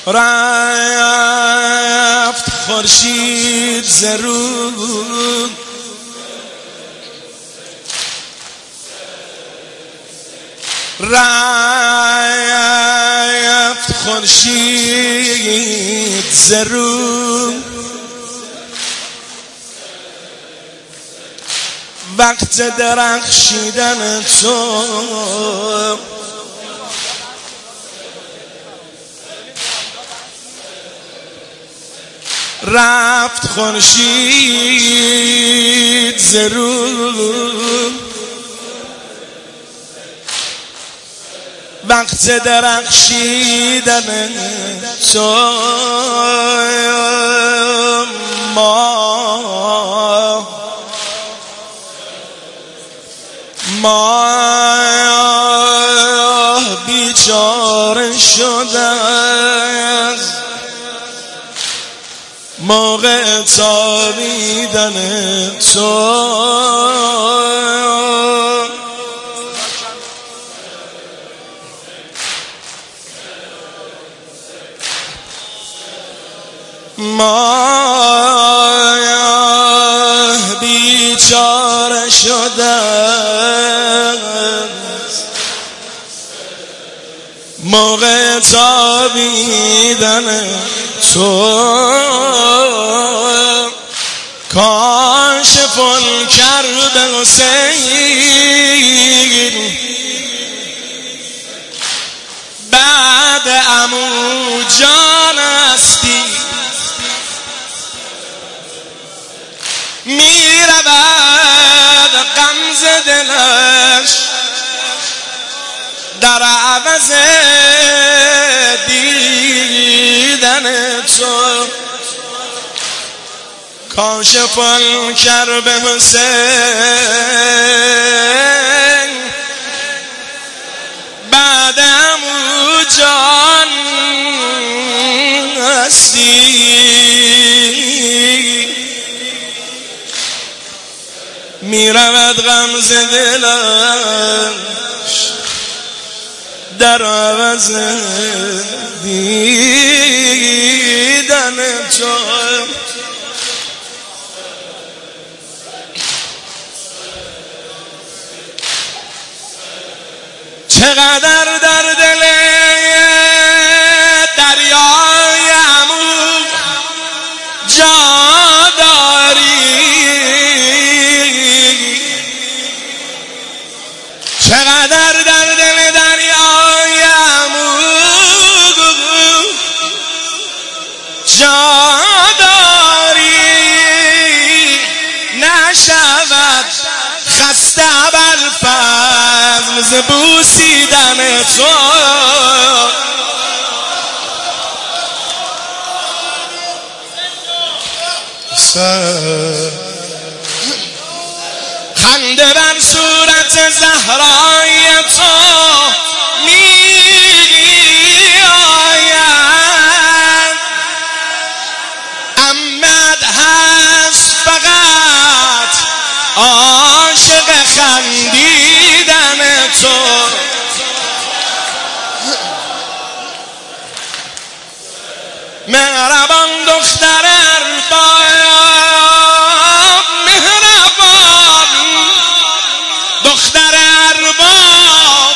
رفت خورشید ز رو، رفت خورشید ز رو، وقت درخشیدن تو رفت خورشید ز رو، وقت درخشیدن تو ما بیچاره شدن موقع تابیدن تو، ما بیچاره شدن موقع تابیدن تو، کاشف الکرب حسین بعد عمو جان استی می رود غمزه دلش در عوض دیدن تو، کاشف الکرب حسین بعد عمو جان هستی می رود غمزه دلش در عوض دیدن تو، چقدر در دل دریای عمو جا داری، چقدر در دل دریای عمو جا داری، نشود خسته ابوالفضل ز بوسیدن تو، خنده بر صورت زهرای تو می آید، احمد هست فقط عاشق خندیدن تو، مهربان دختر ارباب، مهربان دختر ارباب،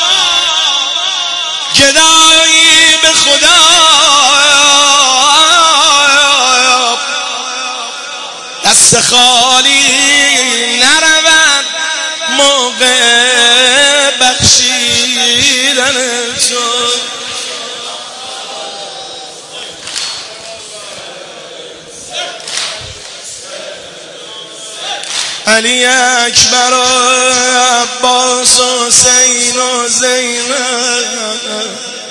گدایی به خدا دست خالی نرود موقع بخشیدن تو، علی اکبر و عباس و حسین و زینب،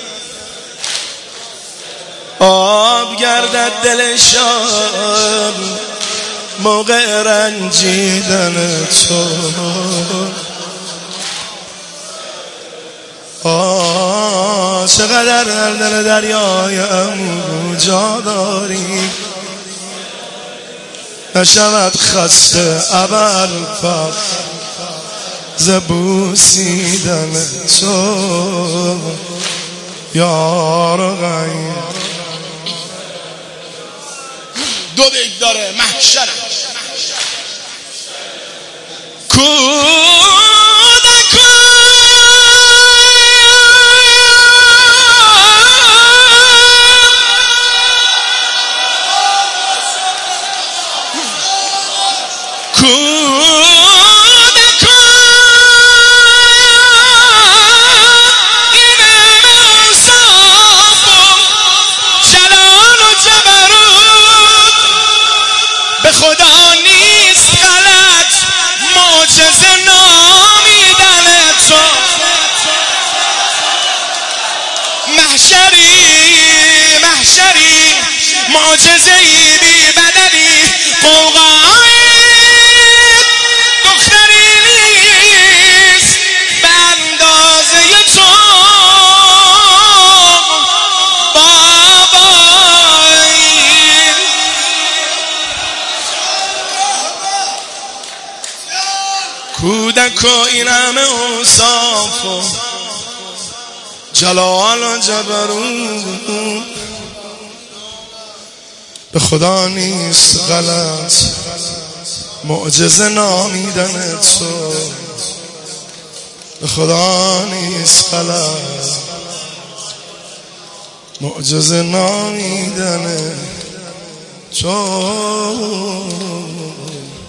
آب گردد دلشان موقع رنجیدن تو، چقدر در دل دریای عمو جا داری، نشود خسته ابوالفضل ز بوسیدن تو، یار غیر دو بیت داره، محشر به خدا نیست غلط، معجزه نامیدن تو. محشری معجزه‌ای بی بدلی، قوقای دختری نیست به اندازه تو بابایی. کودک و این همه اوصاف و جلال و جبروت، به خدا نیست غلط، معجزه نامیدن تو. به خدا نیست غلط، معجزه نامیدن تو.